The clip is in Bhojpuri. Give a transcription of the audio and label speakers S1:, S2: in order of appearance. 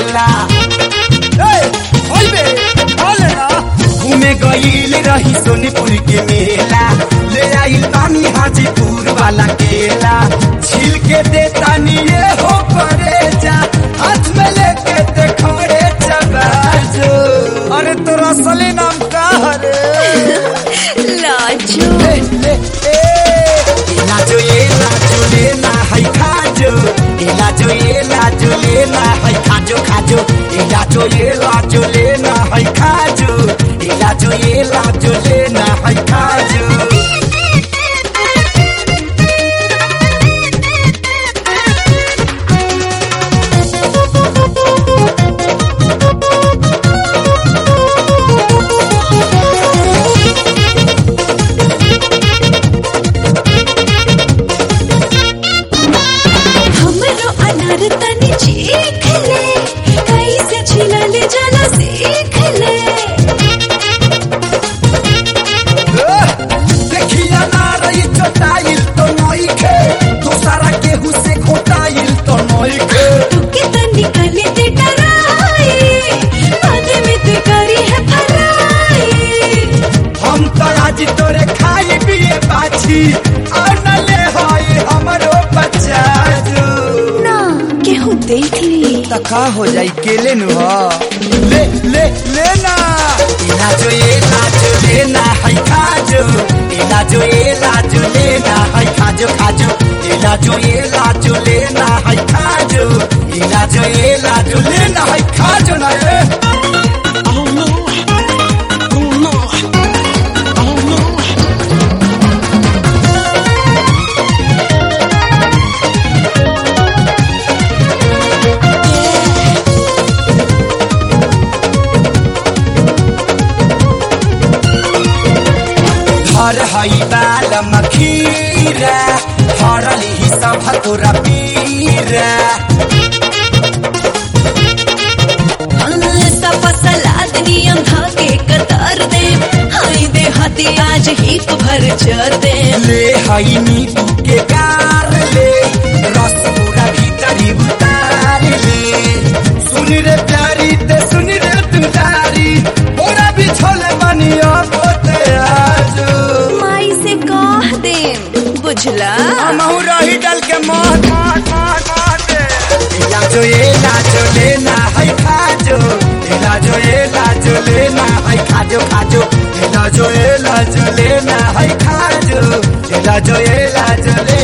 S1: मेला घूमे गईल रही सोनीपुर के मेला ले आइल बानी हाजीपुर वाला केला छील के देता निये हो करे जा हाथ में लेके ते खड़े चबाजो। अरे तोरा असली नाम का रे?
S2: लाजो
S1: लाजो ये लाजो लेना है खाजो लाजो ये लाजो लेना है खाजो खाजो लाजो ये लाजो लेना है खाजो लाजो ये लाजो लेना है खाजो। तोरे खाई पिए बाछी और न ले होई हमरो बच्चा जो
S2: ना केहू देख ली
S1: तका हो जाई केले नु हो ले ले लेना लाजो ये लाजो लेना है खाजो लाजो ये लाजो लेना है खाजो खाजो लाजो ये लाजो लेना है खाजो लाजो ये लाजो लेना है खाजो ना रे। हर हई बाल मखीरा हरल ही सब तोरा पीरा
S2: सलाद नियम धागे कतार दे हाय दे हाथी आज ही तो भर चर दे
S1: ले हई नींबू के गार ले रस पूरा भीतरी उतार ले सुन रे प्यारी ते सुन रे तुदारी पूरा बिछोल बनिया पोते आजो
S2: माई से कह दे बुझला
S1: हमहू रही डल के मौत लाजो ये लाजो लेना है खाजो लाजो ये लाजो लेना है खाजो खाजो लाजो ये लाजो लेना है खाजो लाजो ये लाजो